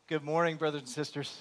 Good morning, brothers and sisters.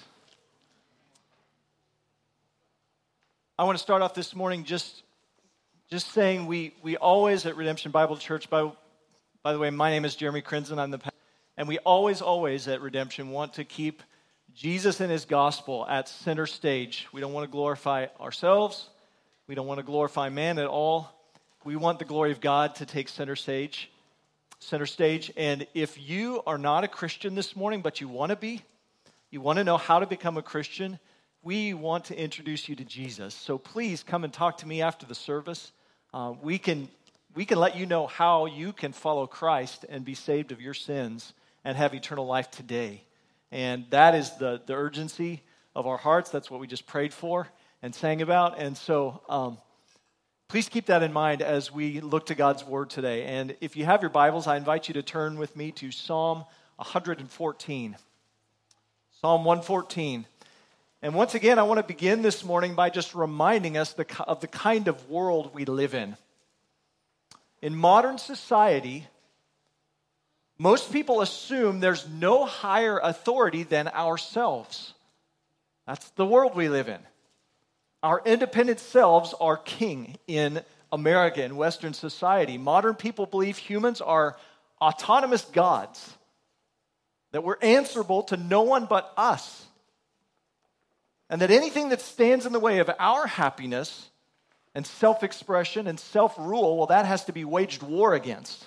I want to start off this morning just saying we always at Redemption Bible Church, by the way, my name is Jeremy Crinzen, I'm the pastor, and we always at Redemption want to keep Jesus and his gospel at center stage. We don't want to glorify ourselves. We don't want to glorify man at all. We want the glory of God to take center stage. And if you are not a Christian this morning, but you want to know how to become a Christian, we want to introduce you to Jesus. So please come and talk to me after the service. We can let you know how you can follow Christ and be saved of your sins and have eternal life today. And that is the urgency of our hearts. That's what we just prayed for and sang about. And so please keep that in mind as we look to God's Word today. And if you have your Bibles, I invite you to turn with me to Psalm 114. Psalm 114. And once again, I want to begin this morning by just reminding us of the kind of world we live in. In modern society, most people assume there's no higher authority than ourselves. That's the world we live in. Our independent selves are king in America, in Western society. Modern people believe humans are autonomous gods, that we're answerable to no one but us, and that anything that stands in the way of our happiness and self-expression and self-rule, well, that has to be waged war against.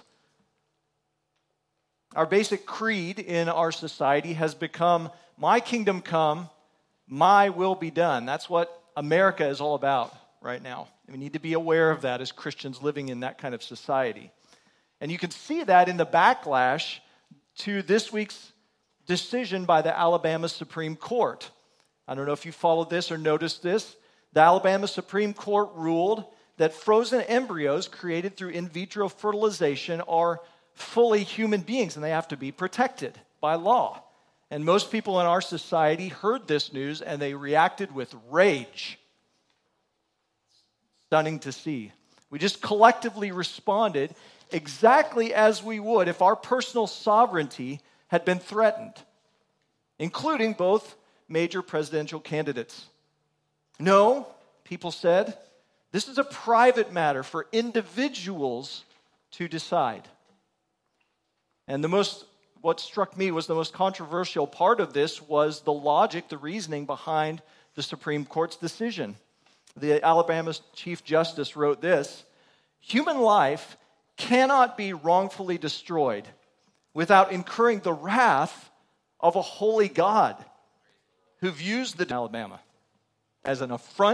Our basic creed in our society has become, my kingdom come, my will be done. That's what America is all about right now. We need to be aware of that as Christians living in that kind of society. And you can see that in the backlash to this week's decision by the Alabama Supreme Court. I don't know if you followed this or noticed this. The Alabama Supreme Court ruled that frozen embryos created through in vitro fertilization are fully human beings and they have to be protected by law. And most people in our society heard this news and they reacted with rage. Stunning to see. We just collectively responded exactly as we would if our personal sovereignty had been threatened, including both major presidential candidates. No, people said, this is a private matter for individuals to decide. And what struck me was the most controversial part of this was the logic, the reasoning behind the Supreme Court's decision. The Alabama Chief Justice wrote this: human life cannot be wrongfully destroyed without incurring the wrath of a holy God who views the Alabama as an affront.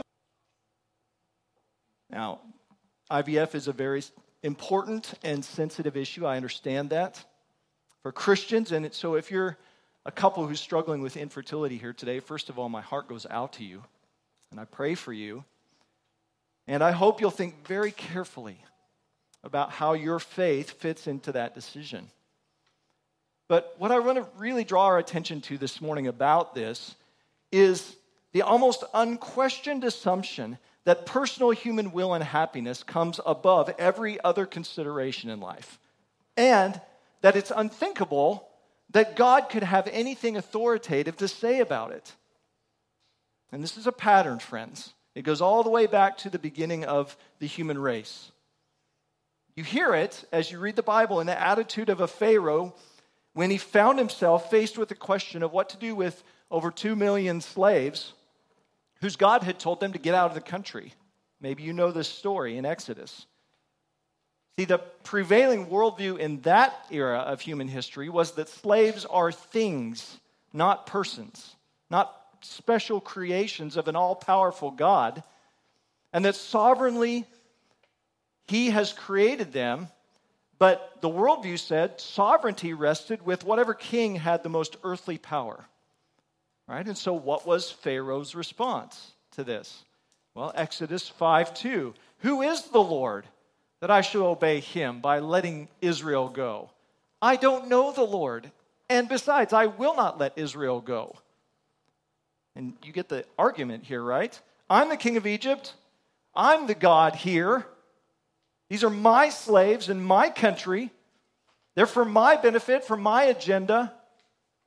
Now, IVF is a very important and sensitive issue. I understand that for Christians. And so if you're a couple who's struggling with infertility here today, first of all, my heart goes out to you. And I pray for you. And I hope you'll think very carefully about how your faith fits into that decision. But what I want to really draw our attention to this morning about this is the almost unquestioned assumption that personal human will and happiness comes above every other consideration in life. And that it's unthinkable that God could have anything authoritative to say about it. And this is a pattern, friends. It goes all the way back to the beginning of the human race. You hear it as you read the Bible in the attitude of a Pharaoh when he found himself faced with the question of what to do with over 2 million slaves whose God had told them to get out of the country. Maybe you know this story in Exodus. See, the prevailing worldview in that era of human history was that slaves are things, not persons, not special creations of an all-powerful God, and that sovereignly he has created them, but the worldview said sovereignty rested with whatever king had the most earthly power. Right? And so what was Pharaoh's response to this? Well, Exodus 5:2. Who is the Lord that I should obey him by letting Israel go? I don't know the Lord, and besides, I will not let Israel go. And you get the argument here, right? I'm the king of Egypt. I'm the God here. These are my slaves in my country. They're for my benefit, for my agenda.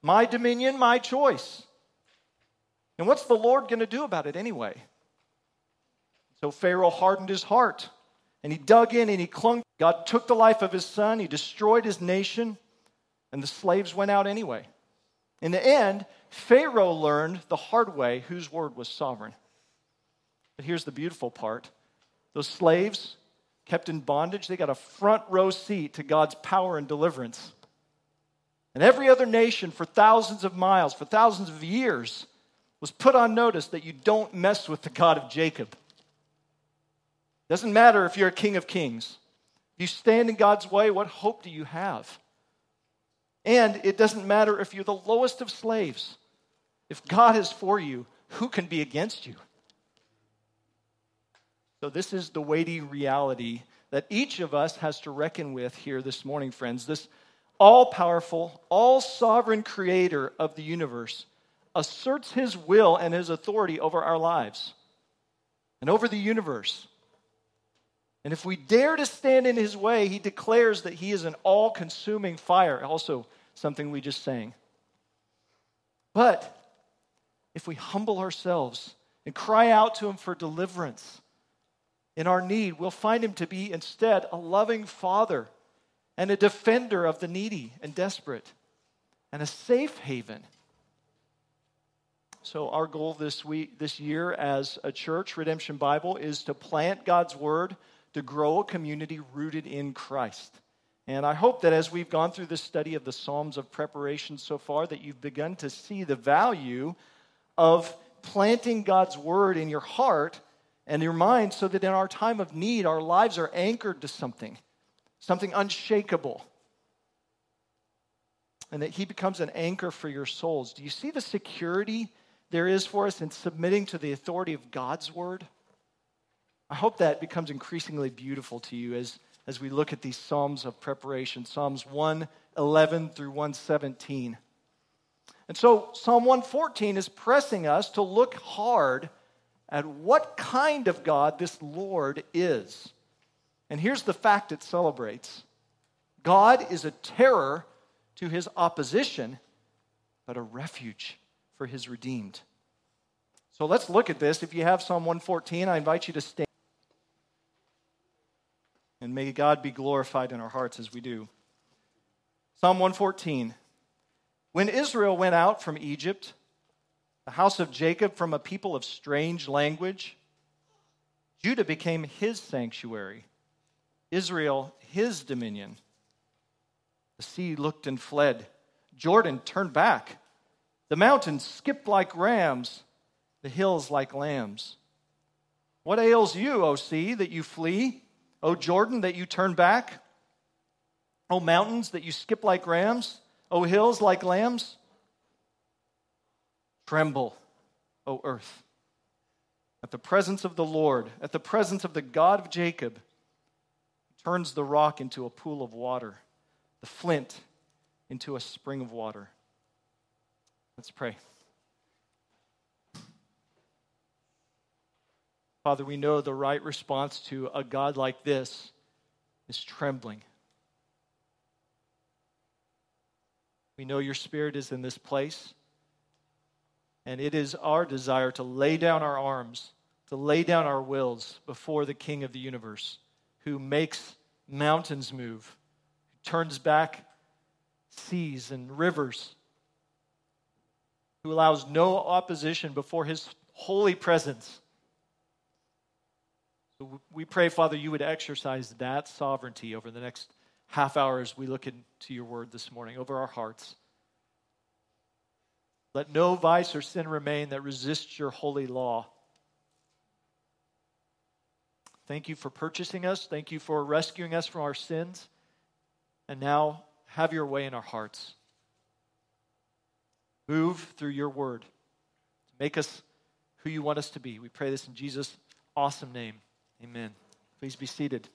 My dominion, my choice. And what's the Lord going to do about it anyway? So Pharaoh hardened his heart, and he dug in and he clung. God took the life of his son, he destroyed his nation, and the slaves went out anyway. In the end, Pharaoh learned the hard way whose word was sovereign. But here's the beautiful part. Those slaves kept in bondage, they got a front row seat to God's power and deliverance. And every other nation for thousands of miles, for thousands of years, was put on notice that you don't mess with the God of Jacob. Doesn't matter if you're a king of kings. If you stand in God's way, what hope do you have? And it doesn't matter if you're the lowest of slaves. If God is for you, who can be against you? So this is the weighty reality that each of us has to reckon with here this morning, friends. This all-powerful, all-sovereign creator of the universe asserts his will and his authority over our lives and over the universe. And if we dare to stand in his way, he declares that he is an all-consuming fire. Also, something we just sang. But if we humble ourselves and cry out to him for deliverance in our need, we'll find him to be instead a loving father and a defender of the needy and desperate and a safe haven. So our goal this year as a church, Redemption Bible, is to plant God's word to grow a community rooted in Christ. And I hope that as we've gone through this study of the Psalms of preparation so far, that you've begun to see the value of planting God's word in your heart and your mind so that in our time of need, our lives are anchored to something unshakable. And that he becomes an anchor for your souls. Do you see the security there is for us in submitting to the authority of God's word? I hope that becomes increasingly beautiful to you as we look at these Psalms of preparation, Psalms 111 through 117. And so Psalm 114 is pressing us to look hard at what kind of God this Lord is. And here's the fact it celebrates. God is a terror to his opposition, but a refuge for his redeemed. So let's look at this. If you have Psalm 114, I invite you to stand. And may God be glorified in our hearts as we do. Psalm 114. When Israel went out from Egypt, the house of Jacob from a people of strange language, Judah became his sanctuary, Israel his dominion. The sea looked and fled. Jordan turned back. The mountains skipped like rams, the hills like lambs. What ails you, O sea, that you flee? O Jordan, that you turn back? O mountains, that you skip like rams? O hills like lambs? Tremble, O earth, at the presence of the Lord, at the presence of the God of Jacob. He turns the rock into a pool of water, the flint into a spring of water. Let's pray. Father, we know the right response to a God like this is trembling. We know your Spirit is in this place, and it is our desire to lay down our arms, to lay down our wills before the King of the universe, who makes mountains move, who turns back seas and rivers, who allows no opposition before his holy presence. So we pray, Father, you would exercise that sovereignty over the next half hour as we look into your word this morning, over our hearts. Let no vice or sin remain that resists your holy law. Thank you for purchasing us. Thank you for rescuing us from our sins. And now, have your way in our hearts. Move through your word to make us who you want us to be. We pray this in Jesus' awesome name. Amen. Please be seated.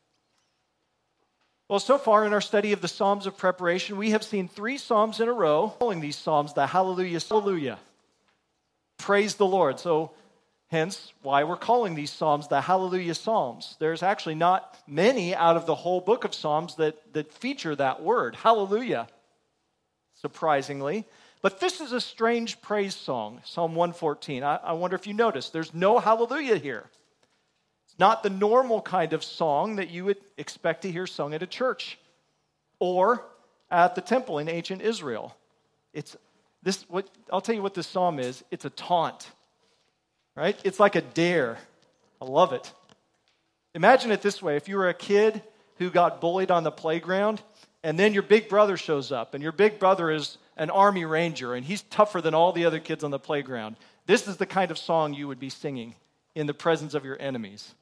Well, so far in our study of the Psalms of preparation, we have seen 3 Psalms in a row, calling these Psalms the Hallelujah, Hallelujah. Praise the Lord. So, hence, why we're calling these Psalms the Hallelujah Psalms. There's actually not many out of the whole book of Psalms that feature that word, Hallelujah, surprisingly. But this is a strange praise song, Psalm 114. I wonder if you noticed, there's no hallelujah here. It's not the normal kind of song that you would expect to hear sung at a church or at the temple in ancient Israel. I'll tell you what this psalm is. It's a taunt, right? It's like a dare. I love it. Imagine it this way. If you were a kid who got bullied on the playground, and then your big brother shows up, and your big brother is an Army Ranger, and he's tougher than all the other kids on the playground. This is the kind of song you would be singing in the presence of your enemies.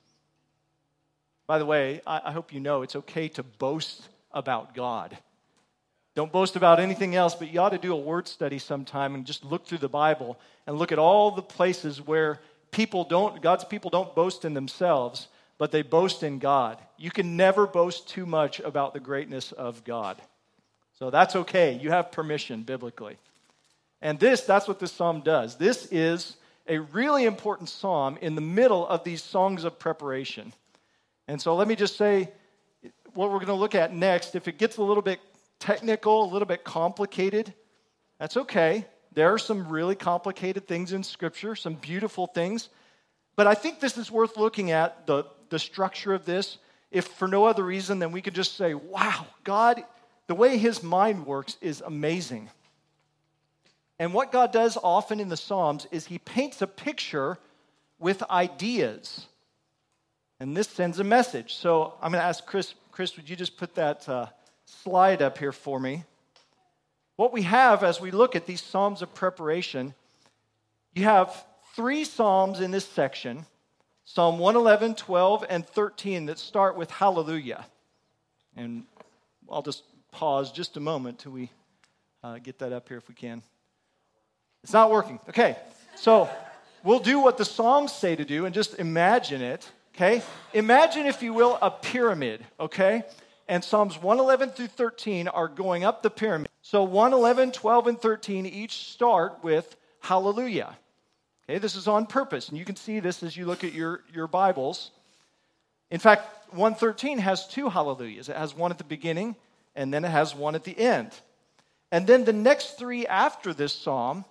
By the way, I hope you know it's okay to boast about God. Don't boast about anything else, but you ought to do a word study sometime and just look through the Bible and look at all the places where God's people don't boast in themselves, but they boast in God. You can never boast too much about the greatness of God. So that's okay. You have permission biblically. And that's what this psalm does. This is a really important psalm in the middle of these songs of preparation. And so let me just say what we're going to look at next. If it gets a little bit technical, a little bit complicated, that's okay. There are some really complicated things in Scripture, some beautiful things. But I think this is worth looking at, the structure of this, if for no other reason than we could just say, wow, God, the way his mind works is amazing. And what God does often in the Psalms is he paints a picture with ideas. And this sends a message. So I'm going to ask Chris, would you just put that slide up here for me? What we have as we look at these Psalms of preparation, you have 3 Psalms in this section, Psalm 111, 12, and 13, that start with hallelujah. And I'll just pause just a moment till we get that up here if we can. It's not working. Okay, so we'll do what the Psalms say to do and just imagine it, okay? Imagine, if you will, a pyramid, okay? And Psalms 111 through 13 are going up the pyramid. So 111, 12, and 13 each start with hallelujah. Okay, this is on purpose, and you can see this as you look at your Bibles. In fact, 113 has 2 hallelujahs. It has one at the beginning, and then it has one at the end. And then the next 3 after this psalm,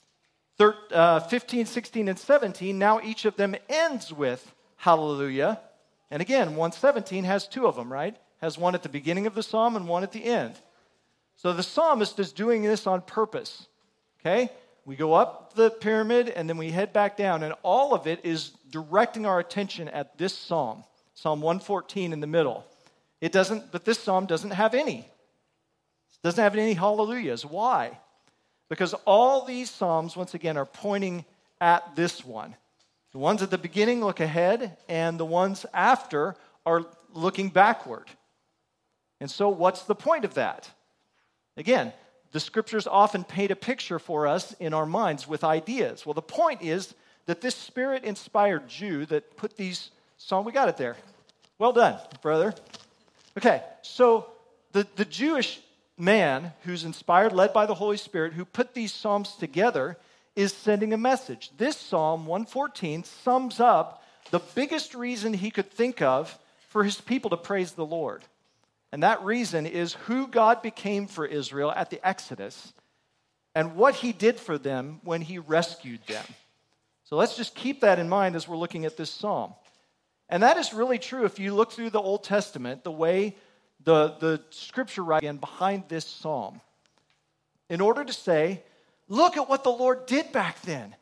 15, 16, and 17, now each of them ends with hallelujah. And again, 117 has 2 of them, right? Has one at the beginning of the psalm and one at the end. So the psalmist is doing this on purpose, okay? We go up the pyramid, and then we head back down, and all of it is directing our attention at this psalm, Psalm 114 in the middle. But this psalm doesn't have any. It doesn't have any hallelujahs. Why? Because all these psalms, once again, are pointing at this one. The ones at the beginning look ahead, and the ones after are looking backward. And so what's the point of that? Again, the Scriptures often paint a picture for us in our minds with ideas. Well, the point is that this Spirit-inspired Jew that put these psalms, we got it there. Well done, brother. Okay, so the Jewish man who's inspired, led by the Holy Spirit, who put these psalms together, is sending a message. This Psalm 114 sums up the biggest reason he could think of for his people to praise the Lord. And that reason is who God became for Israel at the Exodus and what he did for them when he rescued them. So let's just keep that in mind as we're looking at this psalm. And that is really true if you look through the Old Testament, the way the Scripture writing behind this psalm, in order to say, look at what the Lord did back then.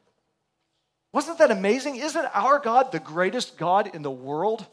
Wasn't that amazing? Isn't our God the greatest God in the world?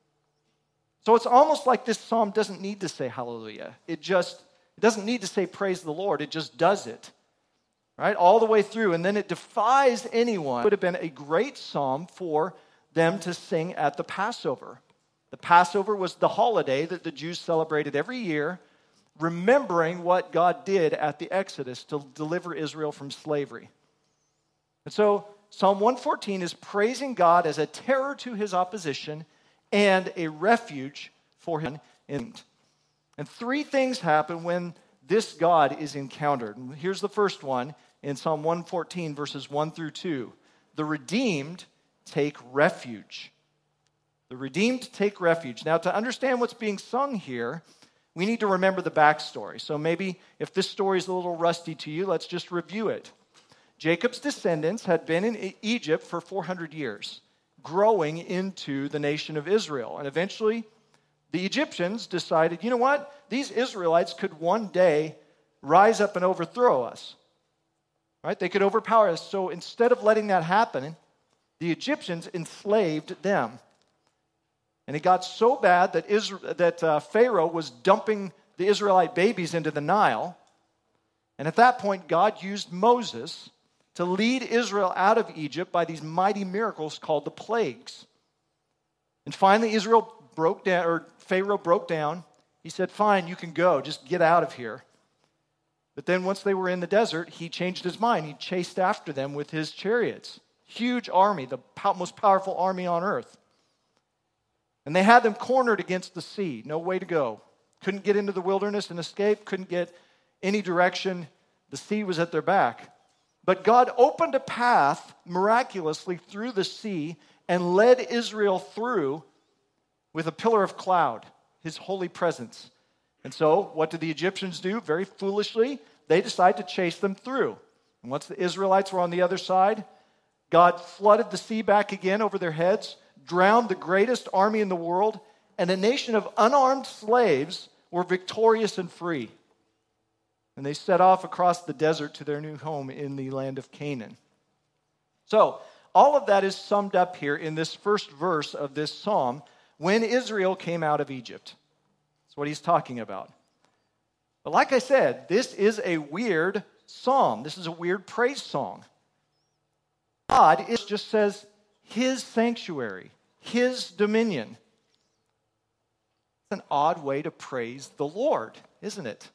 So it's almost like this psalm doesn't need to say hallelujah. It doesn't need to say praise the Lord. It just does it, right? All the way through. And then it defies anyone. It would have been a great psalm for them to sing at the Passover. The Passover was the holiday that the Jews celebrated every year, remembering what God did at the Exodus to deliver Israel from slavery. And so Psalm 114 is praising God as a terror to his opposition and a refuge for him. And 3 things happen when this God is encountered. And here's the first one in Psalm 114, verses 1 through 2. The redeemed take refuge. The redeemed take refuge. Now, to understand what's being sung here, we need to remember the backstory. So maybe if this story is a little rusty to you, let's just review it. Jacob's descendants had been in Egypt for 400 years, growing into the nation of Israel. And eventually, the Egyptians decided, you know what? These Israelites could one day rise up and overthrow us. Right? They could overpower us. So instead of letting that happen, the Egyptians enslaved them. And it got so bad that Pharaoh was dumping the Israelite babies into the Nile. And at that point, God used Moses to lead Israel out of Egypt by these mighty miracles called the plagues. And finally, Pharaoh broke down. He said, fine, you can go. Just get out of here. But then once they were in the desert, he changed his mind. He chased after them with his chariots. Huge army, the most powerful army on earth. And they had them cornered against the sea. No way to go. Couldn't get into the wilderness and escape. Couldn't get any direction. The sea was at their back. But God opened a path miraculously through the sea and led Israel through with a pillar of cloud, his holy presence. And so, what did the Egyptians do? Very foolishly, they decided to chase them through. And once the Israelites were on the other side, God flooded the sea back again over their heads, drowned the greatest army in the world, and a nation of unarmed slaves were victorious and free. And they set off across the desert to their new home in the land of Canaan. So, all of that is summed up here in this first verse of this psalm, when Israel came out of Egypt. That's what he's talking about. But like I said, this is a weird psalm. This is a weird praise song. God just says his sanctuary, his dominion. It's an odd way to praise the Lord, isn't it?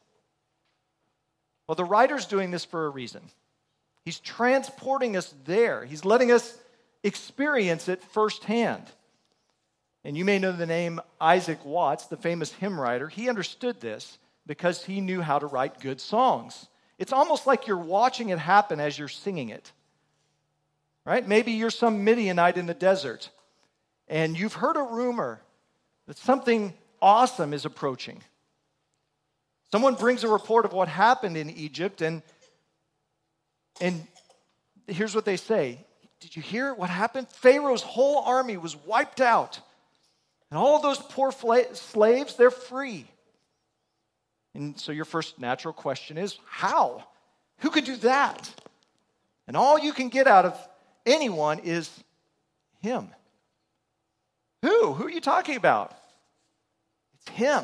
Well, the writer's doing this for a reason. He's transporting us there. He's letting us experience it firsthand. And you may know the name Isaac Watts, the famous hymn writer. He understood this because he knew how to write good songs. It's almost like you're watching it happen as you're singing it. Right? Maybe you're some Midianite in the desert, and you've heard a rumor that something awesome is approaching. Someone brings a report of what happened in Egypt, and here's what they say. Did you hear what happened? Pharaoh's whole army was wiped out. And all those poor slaves, they're free. And so your first natural question is, how? Who could do that? And all you can get out of anyone is him. Who? Who are you talking about? It's him.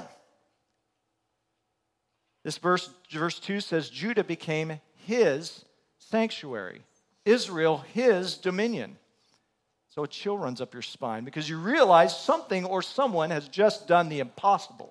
This verse 2 says, Judah became his sanctuary. Israel, his dominion. So a chill runs up your spine because you realize something or someone has just done the impossible.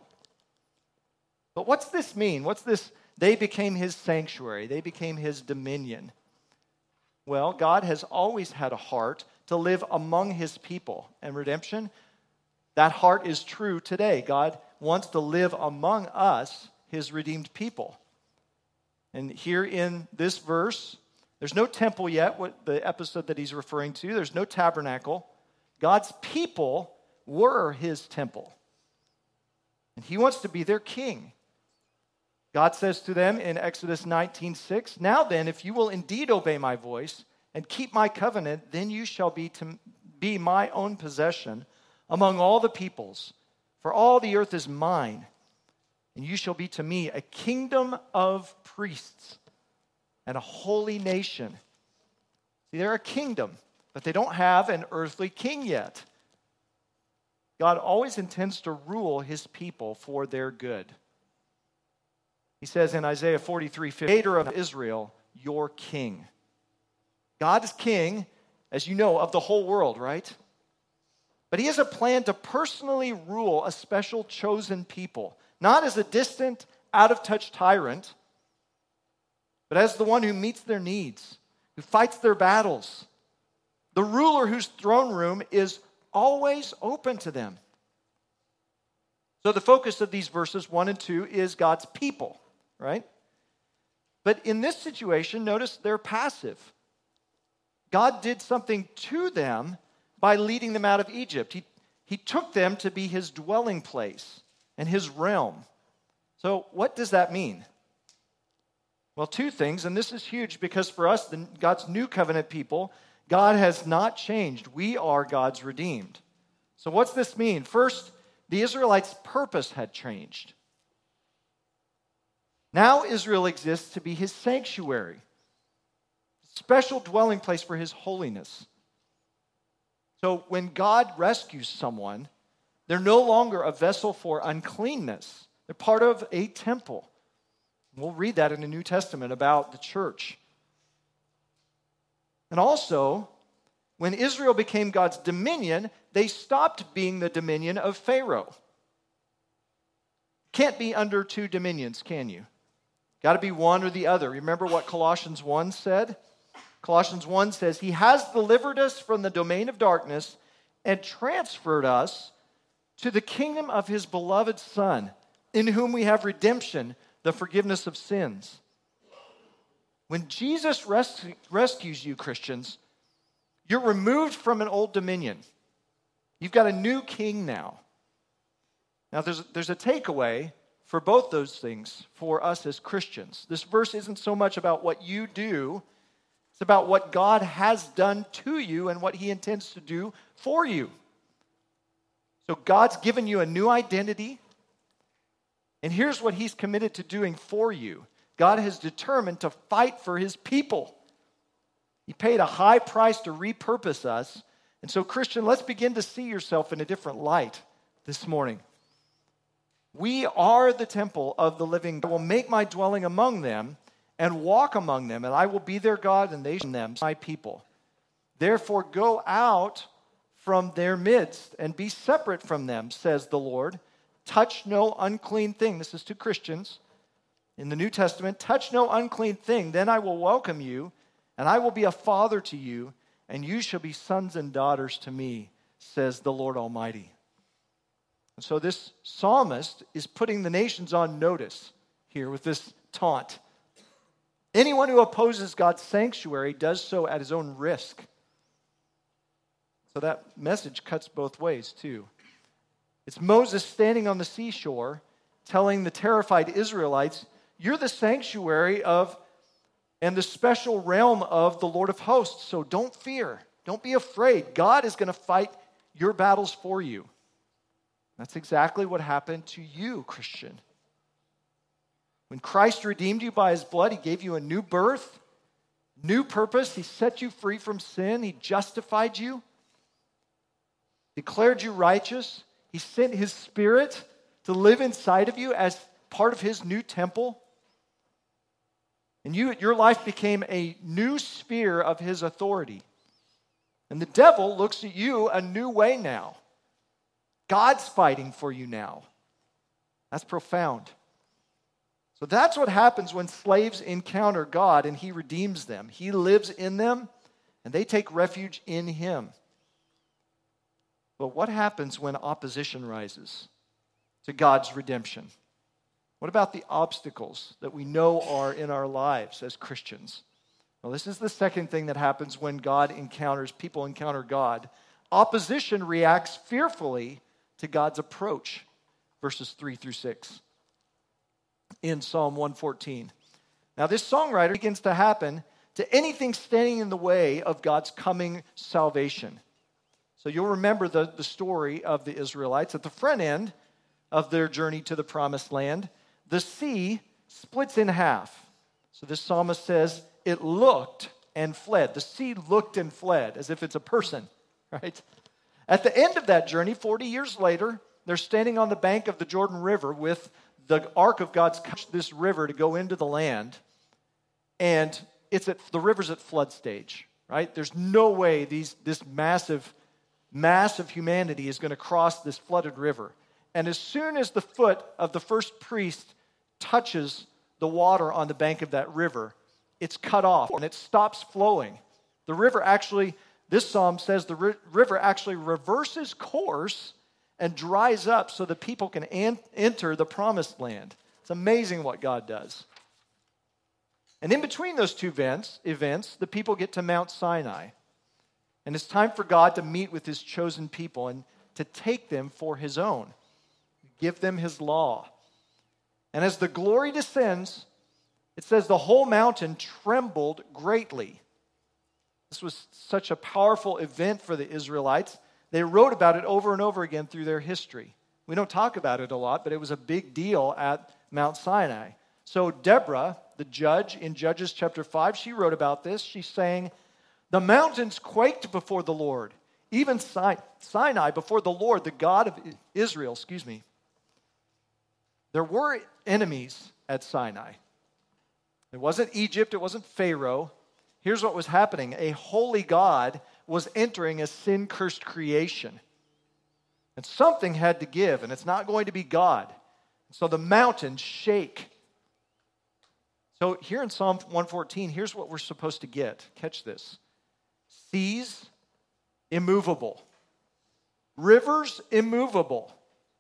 But what's this mean? What's this? They became his sanctuary. They became his dominion. Well, God has always had a heart to live among his people. And redemption, that heart is true today. God wants to live among us, his redeemed people. And here in this verse, there's no temple yet, what the episode that he's referring to. There's no tabernacle. God's people were his temple. And he wants to be their king. God says to them in Exodus 19:6, now then, if you will indeed obey my voice and keep my covenant, then you shall be my own possession among all the peoples. For all the earth is mine, and you shall be to me a kingdom of priests and a holy nation. See, they're a kingdom, but they don't have an earthly king yet. God always intends to rule his people for their good. He says in Isaiah 43:15, Creator of Israel, your king. God is king, as you know, of the whole world, right? But he has a plan to personally rule a special chosen people, not as a distant, out-of-touch tyrant, but as the one who meets their needs, who fights their battles, the ruler whose throne room is always open to them. So the focus of these verses 1 and 2 is God's people, right? But in this situation, notice they're passive. God did something to them by leading them out of Egypt. He took them to be his dwelling place and his realm. So what does that mean? Well, two things, and this is huge because for us, God's new covenant people, God has not changed. We are God's redeemed. So what's this mean? First, the Israelites' purpose had changed. Now Israel exists to be his sanctuary, a special dwelling place for his holiness. So when God rescues someone, they're no longer a vessel for uncleanness. They're part of a temple. We'll read that in the New Testament about the church. And also, when Israel became God's dominion, they stopped being the dominion of Pharaoh. Can't be under two dominions, can you? Got to be one or the other. Remember what Colossians 1 said? Colossians 1 says, He has delivered us from the domain of darkness and transferred us to the kingdom of His beloved Son, in whom we have redemption, the forgiveness of sins. When Jesus rescues you, Christians, you're removed from an old dominion. You've got a new king now. Now, there's a takeaway for both those things for us as Christians. This verse isn't so much about what you do, it's about what God has done to you and what He intends to do for you. So God's given you a new identity, and here's what He's committed to doing for you. God has determined to fight for His people. He paid a high price to repurpose us. And so, Christian, let's begin to see yourself in a different light this morning. We are the temple of the living God. I will make my dwelling among them and walk among them, and I will be their God, and they shall be them, my people. Therefore, go out from their midst and be separate from them, says the Lord. Touch no unclean thing. This is to Christians in the New Testament. Touch no unclean thing. Then I will welcome you, and I will be a father to you, and you shall be sons and daughters to me, says the Lord Almighty. And so this psalmist is putting the nations on notice here with this taunt. Anyone who opposes God's sanctuary does so at his own risk. So that message cuts both ways too. It's Moses standing on the seashore telling the terrified Israelites, you're the sanctuary of and the special realm of the Lord of hosts, so don't fear. Don't be afraid. God is going to fight your battles for you. That's exactly what happened to you, Christian. When Christ redeemed you by His blood, He gave you a new birth, new purpose. He set you free from sin. He justified you, declared you righteous. He sent His Spirit to live inside of you as part of His new temple. And your life became a new sphere of His authority. And the devil looks at you a new way now. God's fighting for you now. That's profound. So that's what happens when slaves encounter God and He redeems them. He lives in them and they take refuge in Him. But what happens when opposition rises to God's redemption? What about the obstacles that we know are in our lives as Christians? Well, this is the second thing that happens when people encounter God. Opposition reacts fearfully to God's approach, verses 3 through 6 in Psalm 114. Now, this songwriter begins to happen to anything standing in the way of God's coming salvation. So you'll remember the story of the Israelites. At the front end of their journey to the promised land, the sea splits in half. So this psalmist says, it looked and fled. The sea looked and fled, as if it's a person, right? At the end of that journey, 40 years later, they're standing on the bank of the Jordan River with the ark of God's this river to go into the land. And the river's at flood stage, right? There's no way this massive humanity is going to cross this flooded river. And as soon as the foot of the first priest touches the water on the bank of that river, it's cut off and it stops flowing. The river actually, this psalm says, the river actually reverses course and dries up so the people can enter the promised land. It's amazing what God does. And in between those two events, the people get to Mount Sinai. And it's time for God to meet with His chosen people and to take them for His own. Give them His law. And as the glory descends, it says the whole mountain trembled greatly. This was such a powerful event for the Israelites. They wrote about it over and over again through their history. We don't talk about it a lot, but it was a big deal at Mount Sinai. So Deborah, the judge in Judges chapter 5, she wrote about this. She's saying, the mountains quaked before the Lord, even Sinai before the Lord, the God of Israel, There were enemies at Sinai. It wasn't Egypt, it wasn't Pharaoh. Here's what was happening. A holy God was entering a sin-cursed creation. And something had to give, and it's not going to be God. So the mountains shake. So here in Psalm 114, here's what we're supposed to get. Catch this. Seas, immovable. Rivers, immovable.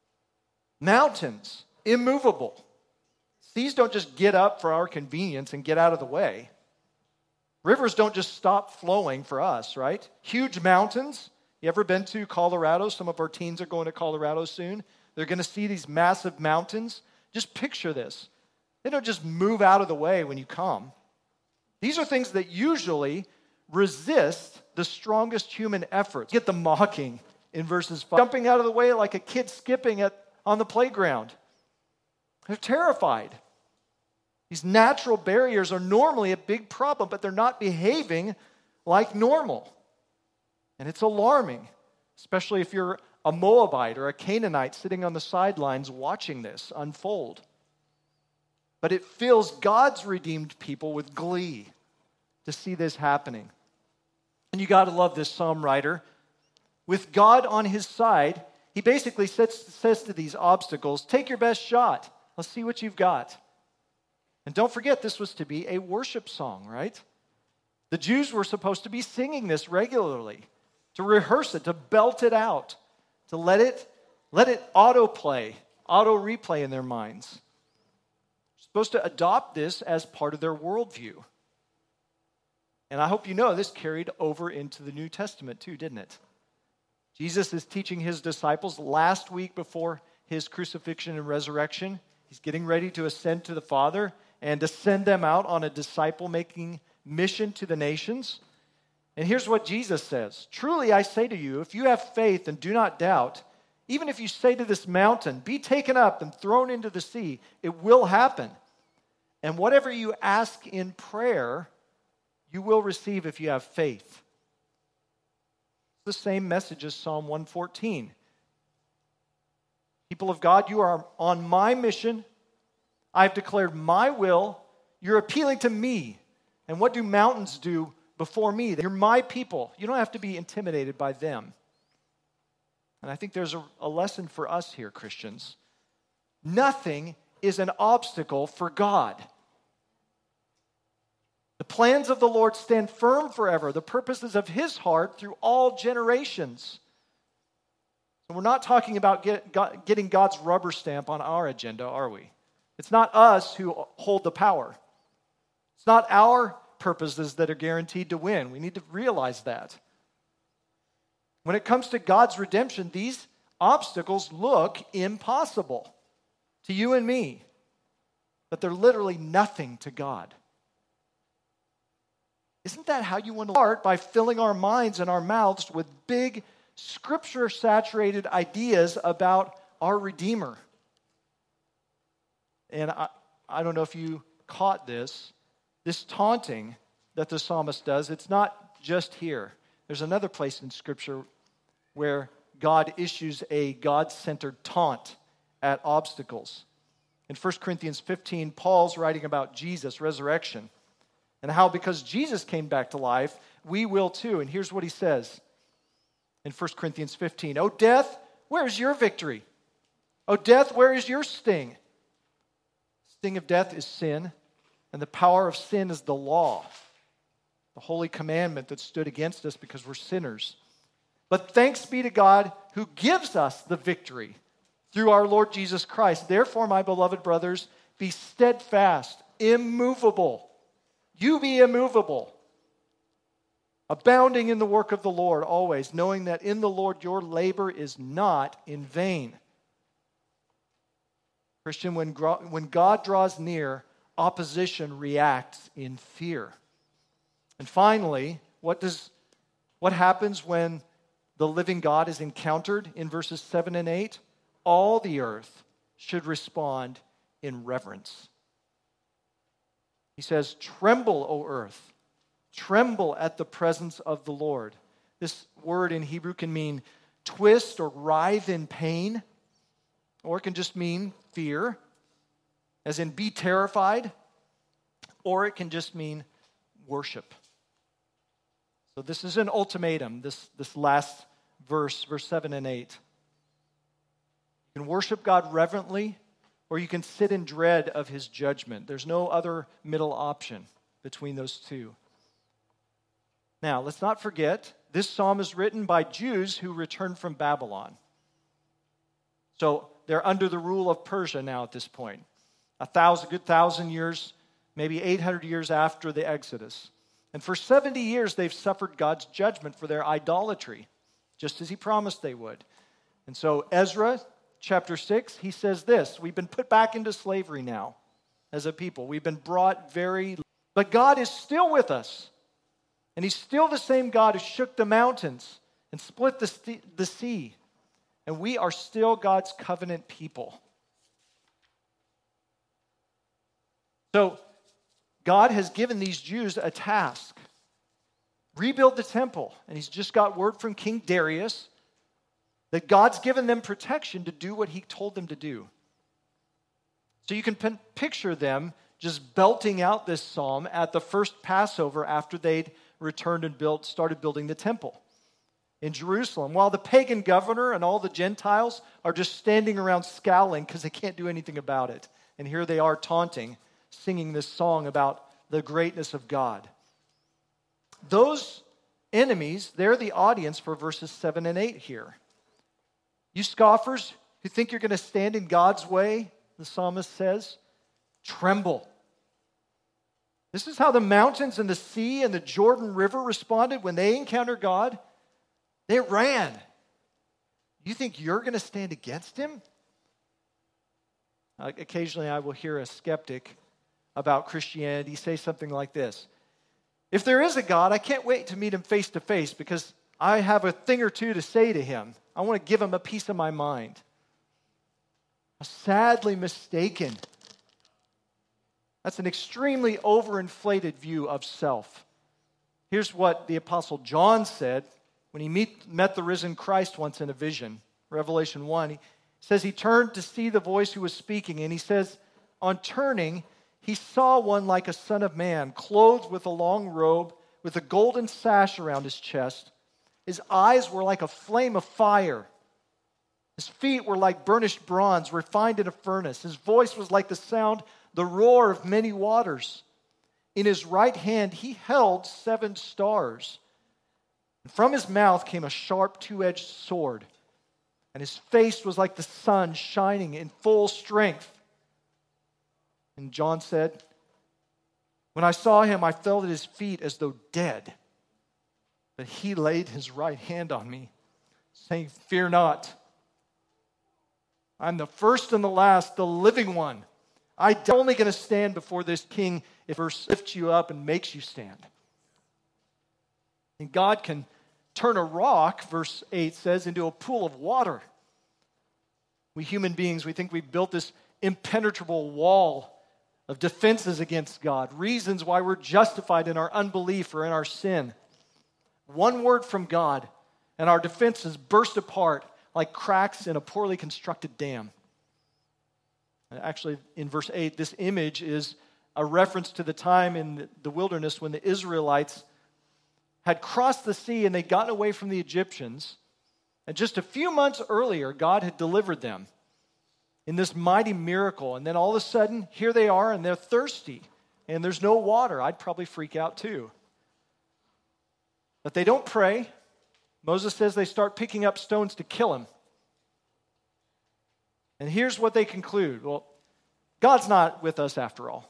Mountains, immovable. Seas don't just get up for our convenience and get out of the way. Rivers don't just stop flowing for us, right? Huge mountains. You ever been to Colorado? Some of our teens are going to Colorado soon. They're going to see these massive mountains. Just picture this. They don't just move out of the way when you come. These are things that usually resist the strongest human efforts. Get the mocking in verses 5. Jumping out of the way like a kid skipping on the playground. They're terrified. These natural barriers are normally a big problem, but they're not behaving like normal. And it's alarming, especially if you're a Moabite or a Canaanite sitting on the sidelines watching this unfold. But it fills God's redeemed people with glee to see this happening. And you got to love this psalm writer. With God on his side, he basically says to these obstacles, take your best shot. Let's see what you've got. And don't forget, this was to be a worship song, right? The Jews were supposed to be singing this regularly, to rehearse it, to belt it out, to let it auto-replay in their minds. They're supposed to adopt this as part of their worldview. And I hope you know this carried over into the New Testament too, didn't it? Jesus is teaching his disciples last week before his crucifixion and resurrection. He's getting ready to ascend to the Father and to send them out on a disciple-making mission to the nations. And here's what Jesus says. Truly I say to you, if you have faith and do not doubt, even if you say to this mountain, be taken up and thrown into the sea, it will happen. And whatever you ask in prayer, you will receive if you have faith. It's the same message as Psalm 114. People of God, you are on my mission. I've declared my will. You're appealing to me. And what do mountains do before me? You're my people. You don't have to be intimidated by them. And I think there's a lesson for us here, Christians. Nothing is an obstacle for God. The plans of the Lord stand firm forever, the purposes of his heart through all generations. So we're not talking about getting God's rubber stamp on our agenda, are we? It's not us who hold the power. It's not our purposes that are guaranteed to win. We need to realize that. When it comes to God's redemption, these obstacles look impossible to you and me, but they're literally nothing to God. Isn't that how you want to start? By filling our minds and our mouths with big, scripture-saturated ideas about our Redeemer. And I don't know if you caught this taunting that the psalmist does, it's not just here. There's another place in Scripture where God issues a God-centered taunt at obstacles. In 1 Corinthians 15, Paul's writing about Jesus' resurrection and how because Jesus came back to life, we will too. And here's what he says in 1 Corinthians 15. O death, where is your victory? O death, where is your sting? The sting of death is sin, and the power of sin is the law, the holy commandment that stood against us because we're sinners. But thanks be to God who gives us the victory through our Lord Jesus Christ. Therefore, my beloved brothers, be steadfast, immovable. You be immovable, abounding in the work of the Lord always, knowing that in the Lord your labor is not in vain. Christian, when God draws near, opposition reacts in fear. And finally, what happens when the living God is encountered in verses 7 and 8? All the earth should respond in reverence. He says, "Tremble, O earth, tremble at the presence of the Lord." This word in Hebrew can mean twist or writhe in pain, or it can just mean fear, as in be terrified, or it can just mean worship. So this is an ultimatum, this last verse 7 and 8. You can worship God reverently, or you can sit in dread of his judgment. There's no other middle option between those two. Now, let's not forget, this psalm is written by Jews who returned from Babylon. So they're under the rule of Persia now at this point. A good 1,000 years, maybe 800 years after the Exodus. And for 70 years, they've suffered God's judgment for their idolatry, just as he promised they would. And so Ezra, chapter 6, he says this: we've been put back into slavery now as a people. We've been brought but God is still with us. And he's still the same God who shook the mountains and split the sea. And we are still God's covenant people. So God has given these Jews a task. Rebuild the temple. And he's just got word from King Darius that God's given them protection to do what he told them to do. So you can picture them just belting out this psalm at the first Passover after they'd returned and started building the temple in Jerusalem, while the pagan governor and all the Gentiles are just standing around scowling because they can't do anything about it. And here they are taunting, singing this song about the greatness of God. Those enemies, they're the audience for verses 7 and 8 here. You scoffers who think you're going to stand in God's way, the psalmist says, tremble. This is how the mountains and the sea and the Jordan River responded when they encountered God. They ran. You think you're going to stand against him? Occasionally I will hear a skeptic about Christianity say something like this: if there is a God, I can't wait to meet him face to face because I have a thing or two to say to him. I want to give him a piece of my mind. Sadly mistaken. That's an extremely overinflated view of self. Here's what the Apostle John said when he met the risen Christ once in a vision. Revelation 1, he says he turned to see the voice who was speaking, and he says, on turning, he saw one like a son of man, clothed with a long robe, with a golden sash around his chest. His eyes were like a flame of fire. His feet were like burnished bronze, refined in a furnace. His voice was like the roar of many waters. In his right hand he held 7 stars. And from his mouth came a sharp 2-edged sword. And his face was like the sun shining in full strength. And John said, when I saw him, I fell at his feet as though dead. But he laid his right hand on me, saying, fear not. I'm the first and the last, the living one. I'm only going to stand before this king if he lifts you up and makes you stand. And God can turn a rock, verse 8 says, into a pool of water. We human beings, we think we've built this impenetrable wall of defenses against God, reasons why we're justified in our unbelief or in our sin. One word from God, and our defenses burst apart like cracks in a poorly constructed dam. Actually, in verse 8, this image is a reference to the time in the wilderness when the Israelites had crossed the sea and they'd gotten away from the Egyptians. And just a few months earlier, God had delivered them in this mighty miracle. And then all of a sudden, here they are and they're thirsty and there's no water. I'd probably freak out too. But they don't pray. Moses says they start picking up stones to kill him. And here's what they conclude. Well, God's not with us after all.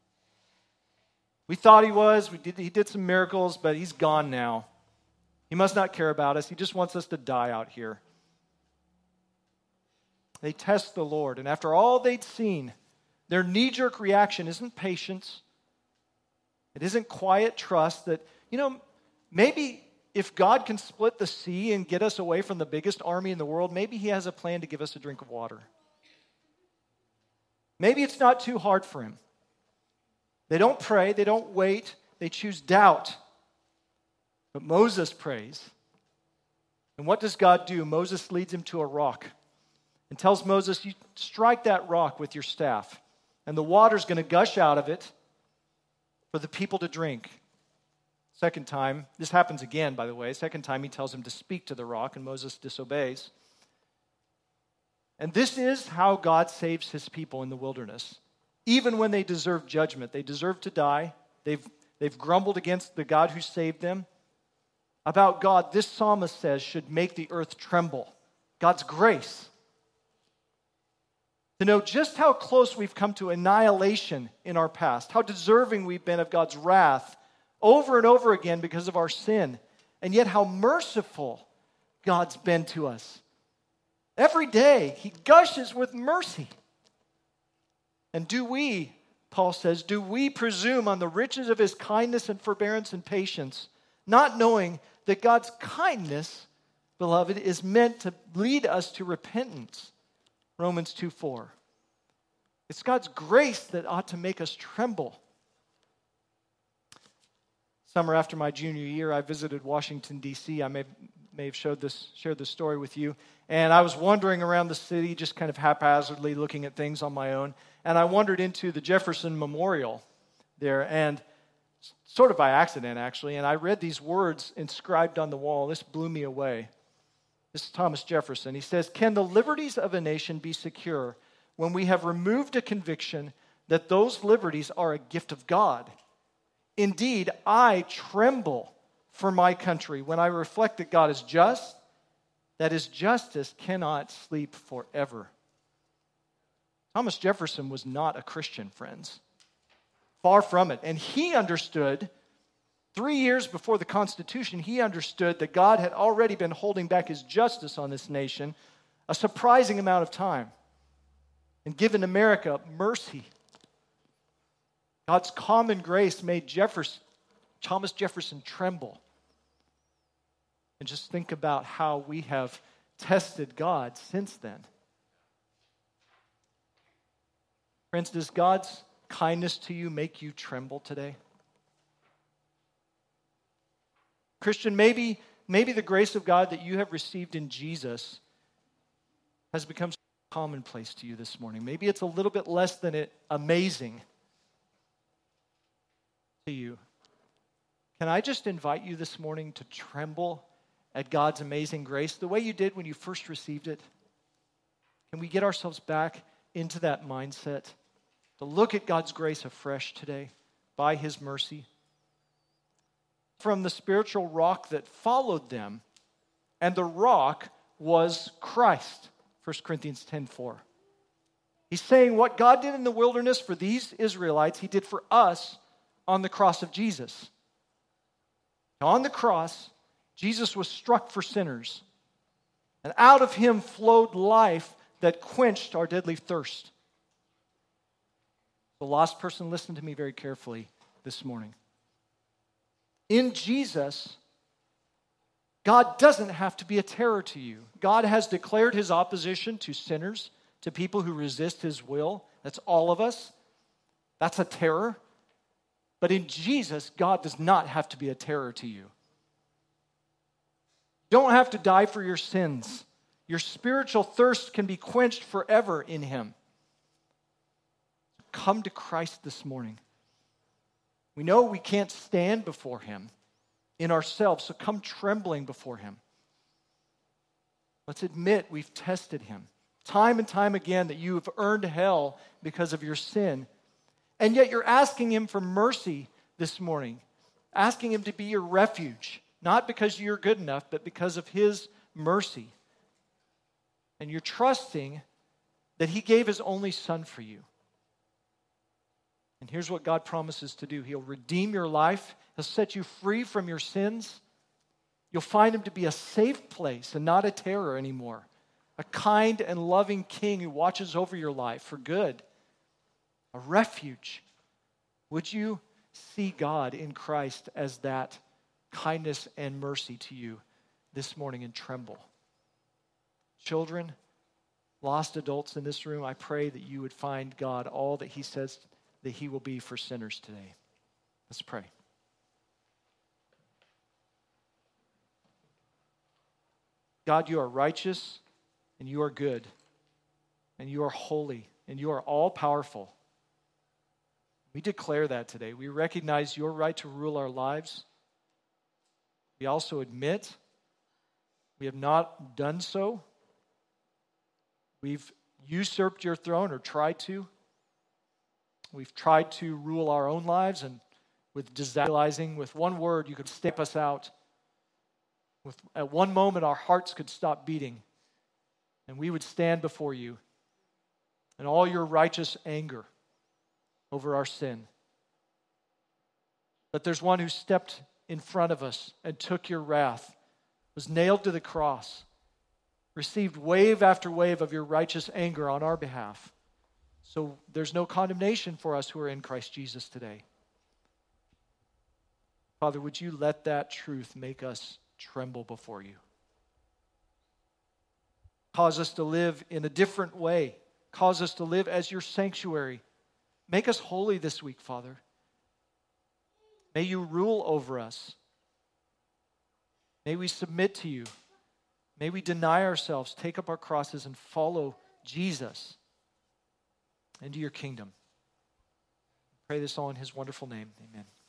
We thought he was. He did some miracles, but he's gone now. He must not care about us. He just wants us to die out here. they test the Lord. And after all they'd seen, their knee-jerk reaction isn't patience. It isn't quiet trust that, maybe if God can split the sea and get us away from the biggest army in the world, maybe he has a plan to give us a drink of water. Maybe it's not too hard for him. They don't pray, they don't wait, they choose doubt. But Moses prays. And what does God do? Moses leads him to a rock and tells Moses, you strike that rock with your staff, and the water's going to gush out of it for the people to drink. Second time, this happens again, by the way. Second time, he tells him to speak to the rock, and Moses disobeys. And this is how God saves his people in the wilderness. Even when they deserve judgment, they deserve to die. They've grumbled against the God who saved them. About God, this psalmist says, should make the earth tremble. God's grace. To know just how close we've come to annihilation in our past, how deserving we've been of God's wrath over and over again because of our sin, and yet how merciful God's been to us. Every day, he gushes with mercy. And do we, Paul says, do we presume on the riches of his kindness and forbearance and patience, not knowing that God's kindness, beloved, is meant to lead us to repentance? Romans 2:4. It's God's grace that ought to make us tremble. Summer after my junior year, I visited Washington, D.C. I may have shared this story with you. And I was wandering around the city, just kind of haphazardly looking at things on my own. And I wandered into the Jefferson Memorial there, and sort of by accident, actually. And I read these words inscribed on the wall. This blew me away. This is Thomas Jefferson. He says, "Can the liberties of a nation be secure when we have removed a conviction that those liberties are a gift of God? Indeed, I tremble for my country when I reflect that God is just, that his justice cannot sleep forever." Thomas Jefferson was not a Christian, friends. Far from it. And he understood, 3 years before the Constitution, he understood that God had already been holding back his justice on this nation a surprising amount of time and given America mercy. God's common grace made Thomas Jefferson tremble. And just think about how we have tested God since then. Friends, does God's kindness to you make you tremble today? Christian, maybe the grace of God that you have received in Jesus has become commonplace to you this morning. Maybe it's a little bit less than amazing to you. Can I just invite you this morning to tremble at God's amazing grace the way you did when you first received it? Can we get ourselves back into that mindset to look at God's grace afresh today by his mercy? From the spiritual rock that followed them, and the rock was Christ. 1 Corinthians 10:4. He's saying what God did in the wilderness for these Israelites, he did for us on the cross of Jesus. On the cross, Jesus was struck for sinners, and out of him flowed life that quenched our deadly thirst. The lost person, listen to me very carefully this morning. In Jesus, God doesn't have to be a terror to you. God has declared his opposition to sinners, to people who resist his will. That's all of us. That's a terror. But in Jesus, God does not have to be a terror to you. You don't have to die for your sins. Your spiritual thirst can be quenched forever in him. Come to Christ this morning. We know we can't stand before him in ourselves, so come trembling before him. Let's admit we've tested him time and time again, that you have earned hell because of your sin. And yet you're asking him for mercy this morning, asking him to be your refuge, not because you're good enough, but because of his mercy. And you're trusting that he gave his only son for you. And here's what God promises to do. He'll redeem your life. He'll set you free from your sins. You'll find him to be a safe place and not a terror anymore. a kind and loving King who watches over your life for good, a refuge. Would you see God in Christ as that kindness and mercy to you this morning and tremble? Children, lost adults in this room, I pray that you would find God all that he says that he will be for sinners today. Let's pray. God, you are righteous and you are good and you are holy and you are all-powerful. We declare that today. We recognize your right to rule our lives. We also admit we have not done so. We've usurped your throne or tried to. We've tried to rule our own lives, and with realizing with one word you could stamp us out. At one moment our hearts could stop beating and we would stand before you in all your righteous anger over our sin. But there's one who stepped in front of us and took your wrath, was nailed to the cross, received wave after wave of your righteous anger on our behalf. So there's no condemnation for us who are in Christ Jesus today. Father, would you let that truth make us tremble before you? Cause us to live in a different way. Cause us to live as your sanctuary. Make us holy this week, Father. May you rule over us. May we submit to you. May we deny ourselves, take up our crosses, and follow Jesus into your kingdom. I pray this all in his wonderful name. Amen.